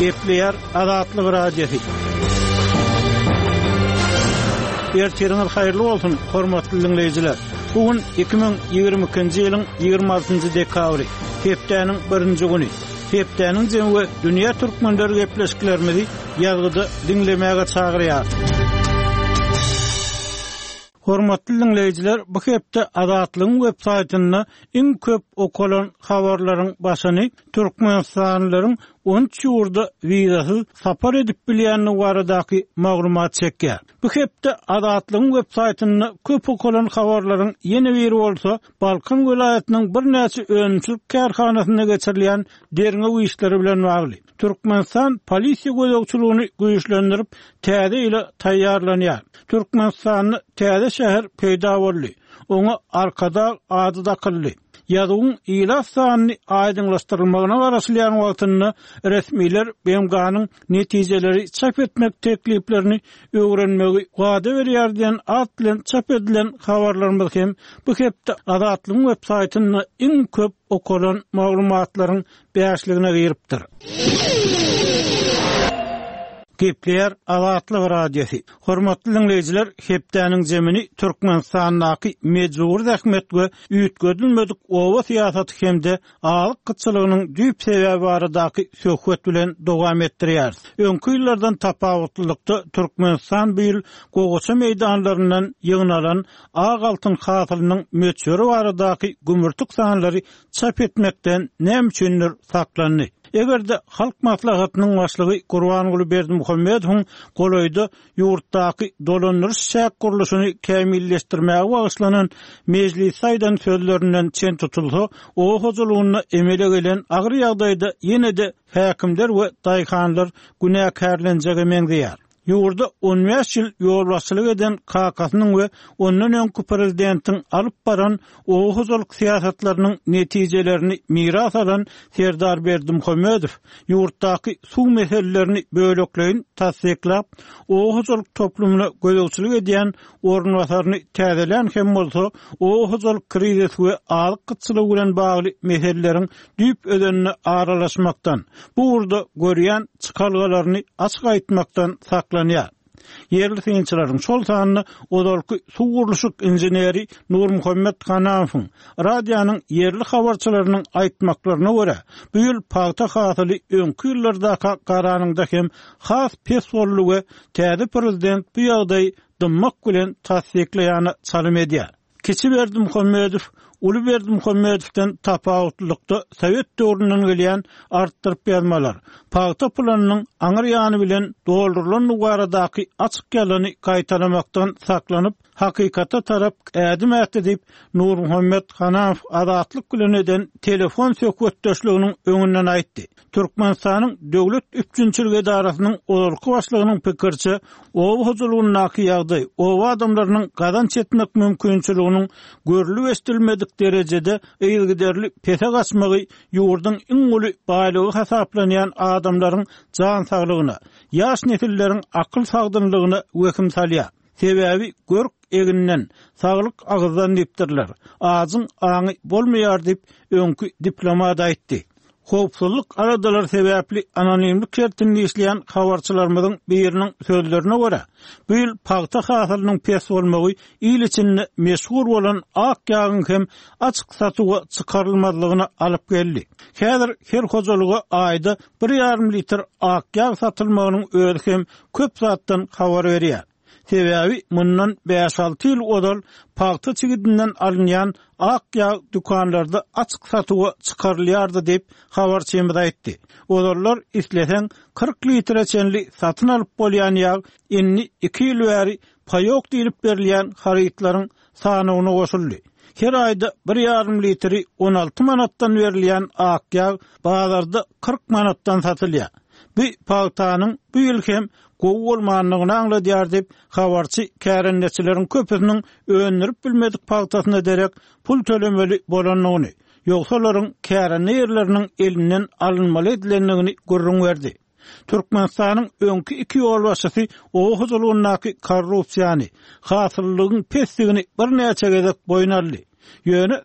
Gepleýär Azatlyk radiosu. Ertirňiz haýyrly bolsun, hormatly dinleýijiler. Bugün 2022-nji ýylyň 26-njy dekabry, hepdeniň 1-nji güni. Hepdeniň jemgy dünýä türkmenleri gepleşiklerimizi ýazgyda dinlemäge çagyrýar. Hormatly dinleýijiler, bu hepde Azatlygyň websaýtyny iň köp okulan habarlaryň başyny türkmenstanlylaryň 13 ýurda wizasyz sapar edip bilýänligi baradaky maglumat çekýär. Bu hepde Azatlygyň websaýtyny köp okulan habarlaryň ýene biri bolsa, Balkan welaýatynyň bir näçe öňçülük kärhanasyna geçirilýän derňe işleri bilen bagly. Türkmenistan polisiýa gözegçiligini güýçlendirip, täze ile taýýarlanýar. Türkmenistanyň täze şäher peýda boldy. Oňa arkada ady da kyldy. Ýadyň ilaf sanyny aýdynlaşdyrylmagyna garaşylýan wagtyny resmiler BMG'nyň netijeleri çap etmek tekliplerini öwrenmegi wada berýär diýen at bilen çap edilen habarlarymyz hem bu hepde Azatlygyň websaýtyny iň köp okulan maglumatlaryň bäşligine giripdir. Gepleýär Azatlyk radiosu. Hormatly dinleýijiler, hepdeniň jemini Türkmenistanyň mejbur zähmet we üýtgedilmedik owa syýasaty hemde alyk gyçylygynyň düýp sebäbi baradaky söhbet bilen dowam etdirýär. Öňkü ýyllardan tapawutlykda Türkmenistan bu ýyl gogaça meýdanlaryndan ýygnalan ag altyn hasylynyň möçüri baradaky gümürtük sanlary çap etmekden näme üçindir saklandy. Egerde halk maslahatynyň başlygy Gurbanguly Berdimuhammedow goloýdy ýurtdaky dolanýyş şäk guruluşyny kämilleşdirmäge bagyşlanan mejlis saýdan sözlerinden çen tutulsa, o hojulugyny emele gelen agyr ýagdaýda ýene-de häkimler we daýhanlar günäkärlenjegi meňzeýär. Ýurda 15 ýyl ýolbaşçylyk eden KK'nyň we ondan öňki prezidentiň alyp baran o hojuluk syýasatlarynyň netijelerini miras alan Serdar Berdimuhammedow ýurtdaky suw meselelerini bölekleýin tasdiklap, o hojuluk toplumyna gözegçilik edýän ornwasaryny täzelän hem bolsa, o hojuluk krizisi we alyk gyçylygy bilen bagly meseleleriň düýp ödenine aralaşmakdan, bu urda görýän çykalgalaryny açyk aýtmakdan saklanýar. Yerli synçylaryň şol sanyny odalky suw guruluşyk injeneri Nur Muhammed Hanafow radionyň yerli habarçylarynyň aýtmaklaryna görä, bu ýyl paýta hasyly öňkü ýyllardaky garanyňda hem has pes bolly we täze prezident bu ýagdaý dymmak bilen tasdikleýäni salym edýär. Keçi Berdimuhammedow Uly Berdimuhammedowden tapawutlykda Sowet döwründen gelýän artdyryp ýazmalar, paýta planynyň aňyr ýany bilen doldurulan baradaky açyk ýalyny gaýtaramakdan saklanyp, hakykata tarap ädim edip Nur Muhammed Hanafow Azatlyk bilen eden telefon söhbetdeşliginiň öňünden aýtdy. Türkmenistanyň döwlet üçinçilik edarasynyň olurky başlygynyň pikirçe, owa hojulugynyň ýagdaý, owa adamlarynyň gadan çetmek mümkinçiliginiň görülip estilmedik derejede eýilgiderli pese gaçmagy ýurdyň iň uly baýlygy hasaplanýan adamlaryň jan saglygyna, ýaş nesilleriň akyl sagdymlygyna weküm salýar. Sebäbi görk eginden saglyk agyzdan dipdirler. Azyň aňy bolmaýar dip öňkü diplomat aýtdy. Howpsuzlyk aradalar sebäpli anonimlik şertinde işleýän habarçylarymyzyň biriniň sözlerine görä, bu ýyl paýta hasylynyň pes bolmagy ýyl içinde meşhur bolan ak ýagyň hem açyk satyga çykarylmazlygyna alyp geldi. Häzir her hojalyga aýda 1,5 litr ak ýag satylmagynyň özi hem köp zatdan habar berýär. Sebäbi mundan 5-6 ýyl odal paýta çigidinden alynýan ak ýag dükanlarda açyk satyga çykarylýardy diýip habarçymyz aýtdy. Odallar islesen 40 litre çenli satyn alyp bolýan ýag inni 2 ýyl bäri paýok diýilip berilýän harytlaryň sanyna goşuldy. Her aýda 1,5 litri 16 manatdan berilýän ak ýag bazarda 40 manatdan satylýar. Bu paýtanyň bu ýyl hem gowy bolmanlygyny aňladýar diýip habarçy kärendeçileriň köpüsiniň öňürüp bilmedik paýtasyna derek pul tölemeli bolanyny, ýogsa olaryň kärende ýerleriniň elinden alynmaly edilenligini görüň berdi. Türkmenistanyň öňkü iki ýol başçysy o huzulugyny korrupsiýany, hasyllygyň pesdigini bir näçe gezek boýnarly. Ýöne